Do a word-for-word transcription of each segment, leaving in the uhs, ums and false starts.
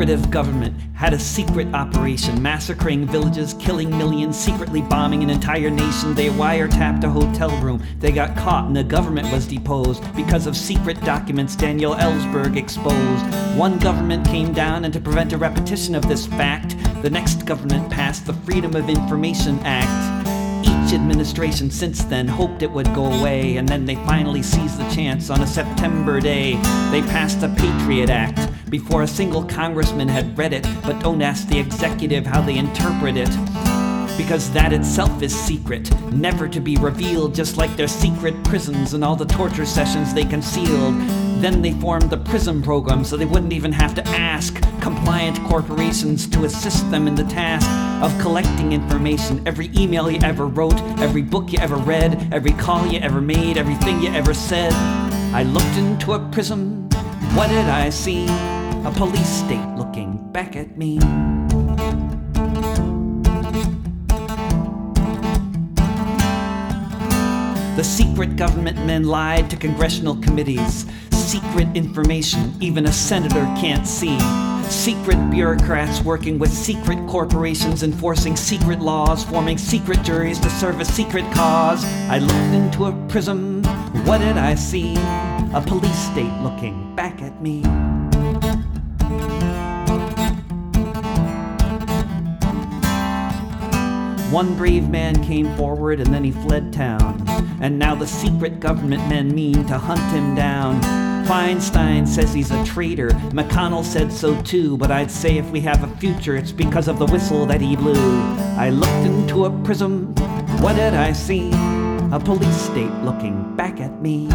operative government had a secret operation, massacring villages, killing millions, secretly bombing an entire nation. They wiretapped a hotel room. They got caught and the government was deposed because of secret documents Daniel Ellsberg exposed. One government came down, and to prevent a repetition of this fact, the next government passed the Freedom of Information Act. Each administration since then hoped it would go away, and then they finally seized the chance on a September day. They passed the Patriot Act before a single congressman had read it. But don't ask the executive how they interpret it, because that itself is secret, never to be revealed, just like their secret prisons and all the torture sessions they concealed. Then they formed the PRISM program so they wouldn't even have to ask compliant corporations to assist them in the task of collecting information. Every email you ever wrote, every book you ever read, every call you ever made, everything you ever said. I looked into a prism. What did I see? A police state looking back at me. The secret government men lied to congressional committees. Secret information even a senator can't see. Secret bureaucrats working with secret corporations, enforcing secret laws, forming secret juries to serve a secret cause. I looked into a prism. What did I see? A police state looking back at me. One brave man came forward and then he fled town. And now the secret government men mean to hunt him down. Feinstein says he's a traitor. McConnell said so too. But I'd say if we have a future, it's because of the whistle that he blew. I looked into a prism. What did I see? A police state looking back at me.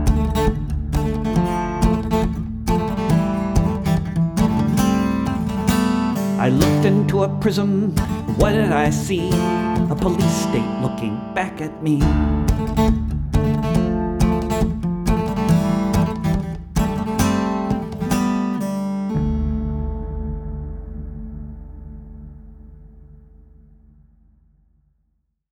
I looked into a prism. What did I see? A police state looking back at me.